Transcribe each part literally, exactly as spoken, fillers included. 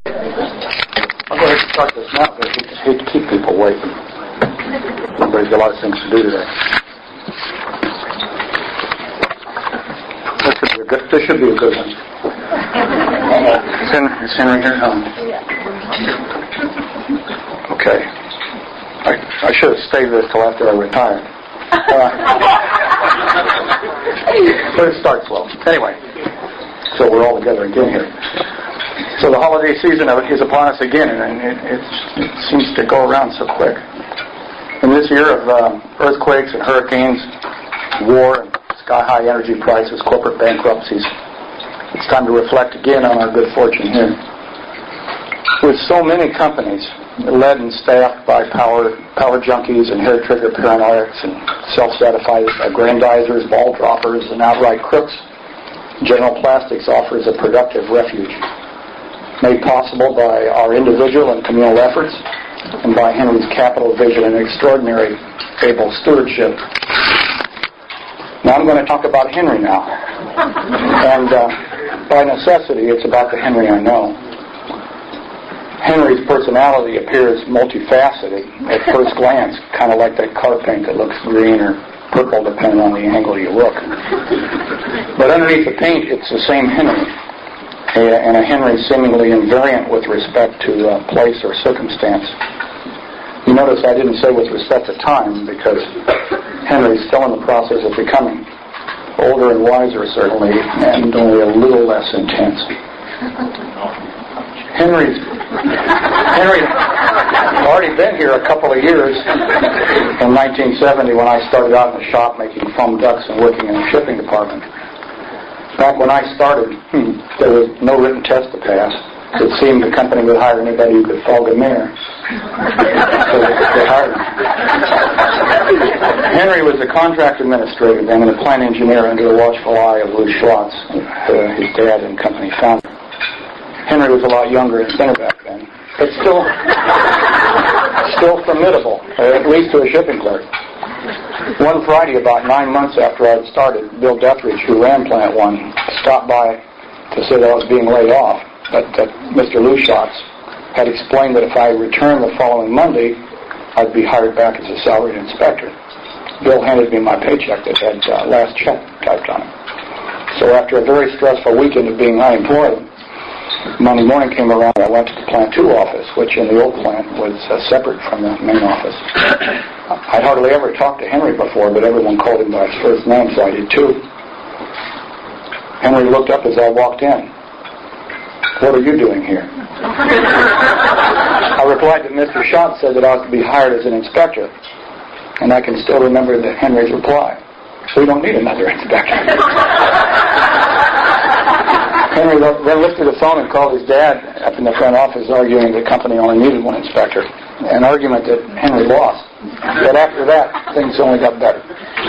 I'll go ahead and start this now because I hate to keep people waiting. Everybody's got a lot of things to do today. This should be a good, this should be a good one. Is Henry, is Henry here? Oh. Okay. I, I should have saved this till after I retired. Uh, but it starts slow. Anyway, so we're all together again here. So the holiday season is upon us again, and it, it, it seems to go around so quick. In this year of uh, earthquakes and hurricanes, war, and sky-high energy prices, corporate bankruptcies, it's time to reflect again on our good fortune here. With so many companies led and staffed by power power junkies and hair-trigger paranoiacs and self-satisfied aggrandizers, ball droppers, and outright crooks, General Plastics offers a productive refuge, made possible by our individual and communal efforts and by Henry's capital vision and extraordinary able stewardship. Now I'm going to talk about Henry now. And uh, by necessity, it's about the Henry I know. Henry's personality appears multifaceted at first glance, kind of like that car paint that looks green or purple depending on the angle you look. But underneath the paint, it's the same Henry, and a Henry seemingly invariant with respect to uh, place or circumstance. You notice I didn't say with respect to time, because Henry's still in the process of becoming older and wiser, certainly, and only a little less intense. Henry's Henry had already been here a couple of years. In nineteen seventy, when I started out in the shop making foam ducts and working in the shipping department. Back when I started, hmm, there was no written test to pass. It seemed the company would hire anybody who could fog a mirror. So they hired him. Henry was a contract administrator then and a plant engineer under the watchful eye of Lou Schwartz, uh, his dad and company founder. Henry was a lot younger and thinner back then, but still, still formidable, at least to a shipping clerk. One Friday, about nine months after I had started, Bill Dethridge, who ran Plant One, stopped by to say that I was being laid off, but that Mister Luschatz had explained that if I returned the following Monday, I'd be hired back as a salaried inspector. Bill handed me my paycheck that had uh, last check typed on it. So after a very stressful weekend of being unemployed, Monday morning came around and I went to the Plant Two office, which in the old plant was uh, separate from the main office. I'd hardly ever talked to Henry before, but everyone called him by his first name, so I did too. Henry looked up as I walked in. "What are you doing here?" I replied that Mister Schott said that I was to be hired as an inspector, and I can still remember that Henry's reply: "We don't need another inspector." Henry then lifted the phone and called his dad up in the front office, arguing the company only needed one inspector, an argument that Henry lost. But after that, things only got better.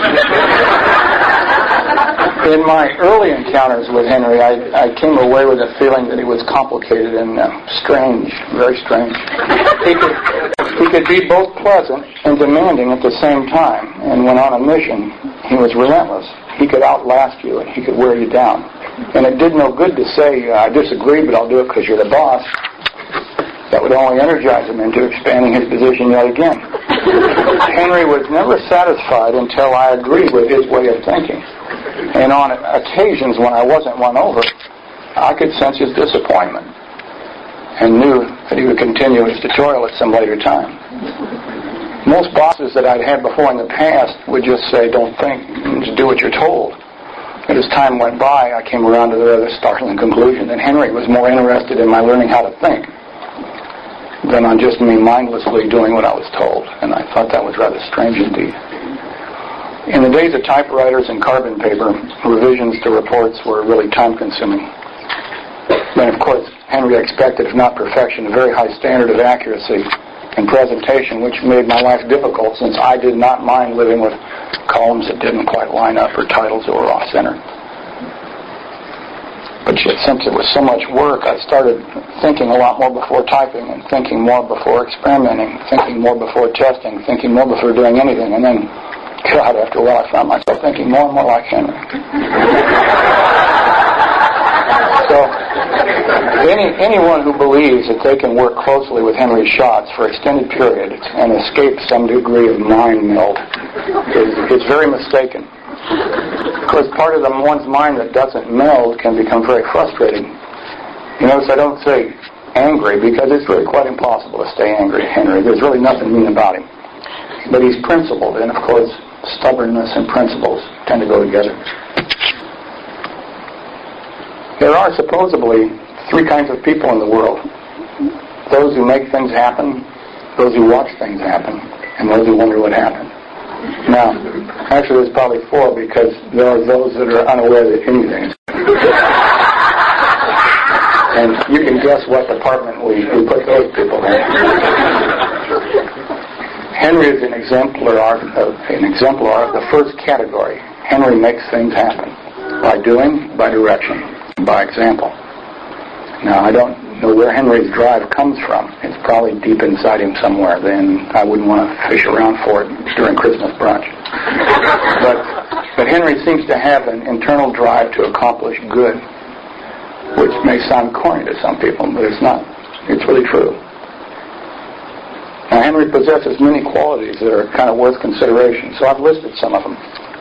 In my early encounters with Henry, I, I came away with a feeling that he was complicated and uh, strange, very strange. He could, he could be both pleasant and demanding at the same time, and when on a mission, he was relentless. He could outlast you, and he could wear you down. And it did no good to say, I disagree, but I'll do it because you're the boss. That would only energize him into expanding his position yet again. Henry was never satisfied until I agreed with his way of thinking. And on occasions when I wasn't won over, I could sense his disappointment and knew that he would continue his tutorial at some later time. Most bosses that I'd had before in the past would just say, don't think, just do what you're told. But as time went by, I came around to the rather startling conclusion that Henry was more interested in my learning how to think than on just me mindlessly doing what I was told. And I thought that was rather strange indeed. In the days of typewriters and carbon paper, revisions to reports were really time-consuming. And of course, Henry expected, if not perfection, a very high standard of accuracy and presentation, which made my life difficult since I did not mind living with columns that didn't quite line up or titles that were off-center. But since it was so much work, I started thinking a lot more before typing and thinking more before experimenting, thinking more before testing, thinking more before doing anything. And then, God, after a while I found myself thinking more and more like Henry. So, any anyone who believes that they can work closely with Henry Schatz for extended periods and escape some degree of mind meld is, is very mistaken. Because part of the one's mind that doesn't meld can become very frustrating. You notice I don't say angry because it's really quite impossible to stay angry at Henry. There's really nothing mean about him. But he's principled, and of course, stubbornness and principles tend to go together. There are supposedly three kinds of people in the world. Those who make things happen, those who watch things happen, and those who wonder what happened. Now, actually there's probably four because there are those that are unaware that anything is. And you can guess what department we, we put those people in. Henry is an exemplar of, an exemplar of the first category. Henry makes things happen by doing, by direction, by example. Now, I don't know where Henry's drive comes from. It's probably deep inside him somewhere. Then I wouldn't want to fish around for it during Christmas brunch. But, but Henry seems to have an internal drive to accomplish good, which may sound corny to some people, but it's not. It's really true. Now, Henry possesses many qualities that are kind of worth consideration, so I've listed some of them.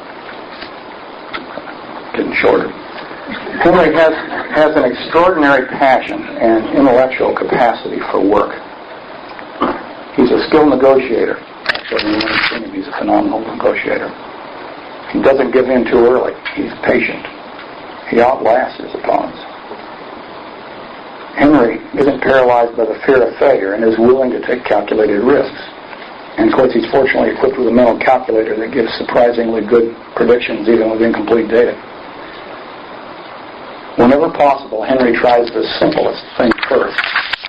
Getting shorter. Henry has, has an extraordinary passion and intellectual capacity for work. He's a skilled negotiator. He's a phenomenal negotiator. He doesn't give in too early. He's patient. He outlasts his opponents. Henry isn't paralyzed by the fear of failure and is willing to take calculated risks. And of course he's fortunately equipped with a mental calculator that gives surprisingly good predictions even with incomplete data. Whenever possible, Henry tries the simplest thing first.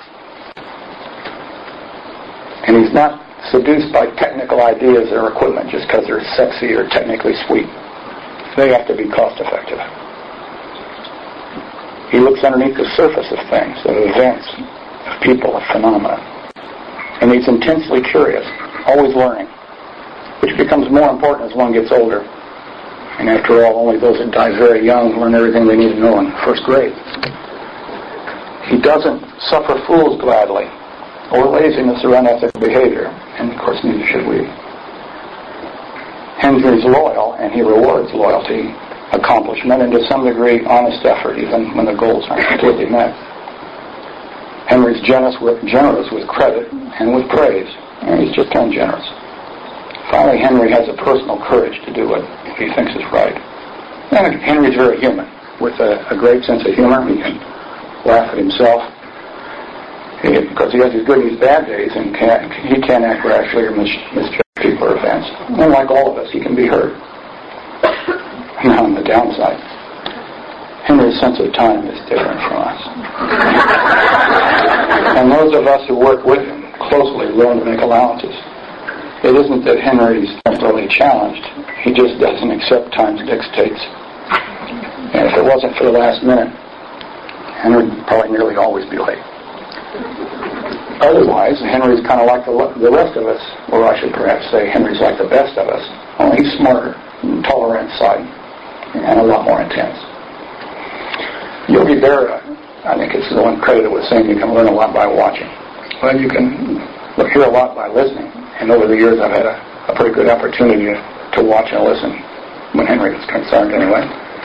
And he's not seduced by technical ideas or equipment just because they're sexy or technically sweet. They have to be cost effective. He looks underneath the surface of things, of events, of people, of phenomena. And he's intensely curious, always learning, which becomes more important as one gets older. And after all, only those that die very young learn everything they need to know in first grade. He doesn't suffer fools gladly, or laziness or unethical behavior, and of course neither should we. Henry's loyal, and he rewards loyalty, accomplishment, and to some degree honest effort, even when the goals aren't completely met. Henry's generous with, generous with credit and with praise, and he's just ungenerous. Finally, Henry has a personal courage to do what he thinks is right. And Henry's very human, with a, a great sense of humor. He can laugh at himself, he, because he has his good and his bad days, and can't, he can't act rashly or mis- misjudge people or events. And like all of us, he can be hurt. Now, on the downside, Henry's sense of time is different from us. And those of us who work with him closely learn to make allowances. It isn't that Henry's temporarily challenged. He just doesn't accept time's dictates. And if it wasn't for the last minute, Henry would probably nearly always be late. Otherwise, Henry's kind of like the, the rest of us, or I should perhaps say Henry's like the best of us, only he's smarter, taller inside, and a lot more intense. Yogi Berra, I think, is the one credited with saying you can learn a lot by watching. Well, you can hear a lot by listening. And over the years, I've had a, a pretty good opportunity to, to watch and listen when Henry was concerned anyway.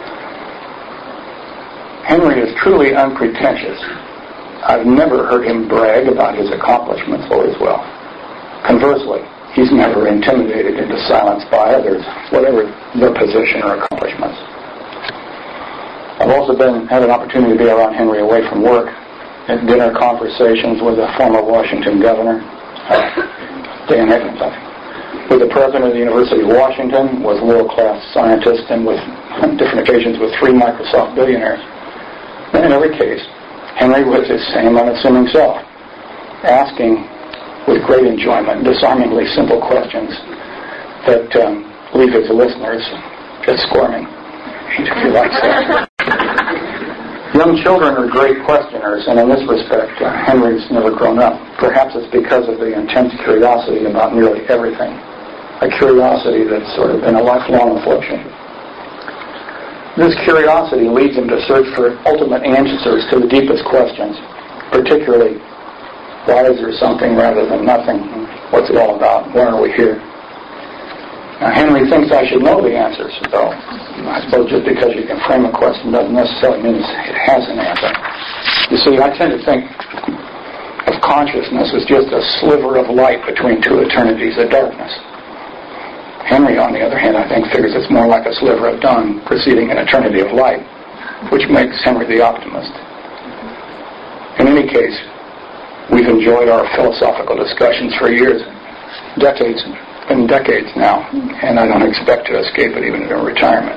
Henry is truly unpretentious. I've never heard him brag about his accomplishments or his wealth. Conversely, he's never intimidated into silence by others, whatever their position or accomplishments. I've also been had an opportunity to be around Henry away from work at dinner conversations with a former Washington governor, uh, Dan Higgins, I think, with the president of the University of Washington, with world-class scientists, and with, on different occasions, with three Microsoft billionaires. And in every case, Henry was his same unassuming self, asking with great enjoyment disarmingly simple questions that um, leave his listeners just squirming, if he likes that. Young children are great questioners, and in this respect, uh, Henry's never grown up. Perhaps it's because of the intense curiosity about nearly everything, a curiosity that's sort of been a lifelong affliction. This curiosity leads him to search for ultimate answers to the deepest questions, particularly, why is there something rather than nothing? What's it all about? Why are we here? Now, Henry thinks I should know the answers, though. I suppose just because you can frame a question doesn't necessarily mean it has an answer. You see, I tend to think of consciousness as just a sliver of light between two eternities of darkness. Henry, on the other hand, I think figures it's more like a sliver of dawn preceding an eternity of light, which makes Henry the optimist. In any case, we've enjoyed our philosophical discussions for years, decades and decades now, and I don't expect to escape it even in retirement.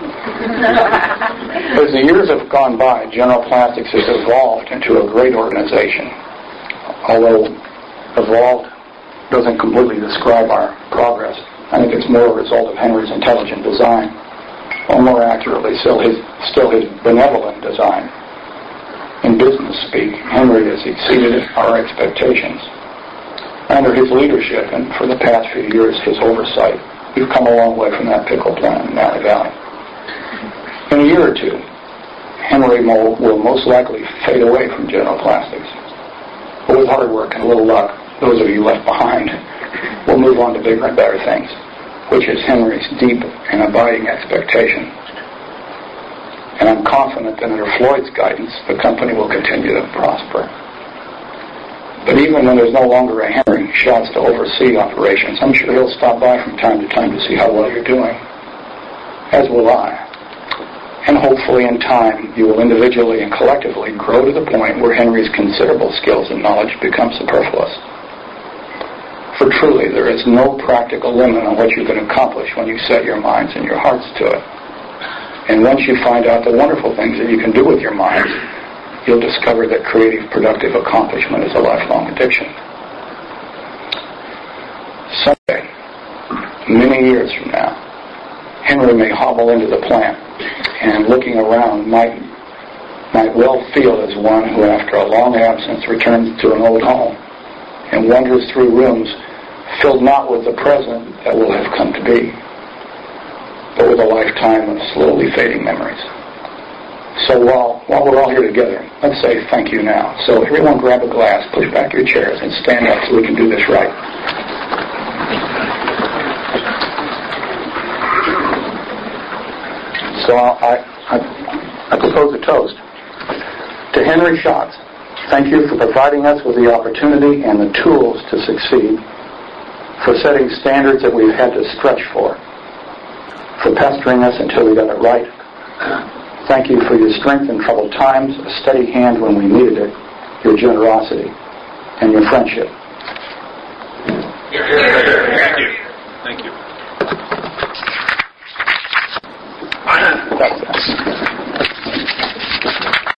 As the years have gone by, General Plastics has evolved into a great organization. Although evolved doesn't completely describe our progress, I think it's more a result of Henry's intelligent design, or more accurately, still his, still his benevolent design. In business speak, Henry has exceeded our expectations. Under his leadership, and for the past few years, his oversight, we've come a long way from that pickle plant in Valley Valley. In a year or two, Henry Mo will most likely fade away from General Plastics. But with hard work and a little luck, those of you left behind will move on to bigger and better things, which is Henry's deep and abiding expectation. And I'm confident that under Floyd's guidance, the company will continue to prosper. But even when there's no longer a Henry Schatz to oversee operations, I'm sure he'll stop by from time to time to see how well you're doing. As will I. And hopefully in time, you will individually and collectively grow to the point where Henry's considerable skills and knowledge become superfluous. For truly, there is no practical limit on what you can accomplish when you set your minds and your hearts to it. And once you find out the wonderful things that you can do with your minds, you'll discover that creative, productive accomplishment is a lifelong addiction. Someday, many years from now, Henry may hobble into the plant and, looking around, might might well feel as one who, after a long absence, returns to an old home and wanders through rooms filled not with the present that will have come to be, but with a lifetime of slowly fading memories. So while, while we're all here together, let's say thank you now. So everyone grab a glass, push back your chairs, and stand up so we can do this right. So I, I, I propose a toast to Henry Schatz. Thank you for providing us with the opportunity and the tools to succeed, for setting standards that we've had to stretch for, for pestering us until we got it right. Thank you for your strength in troubled times, a steady hand when we needed it, your generosity, and your friendship. Thank you. Thank you. That's it.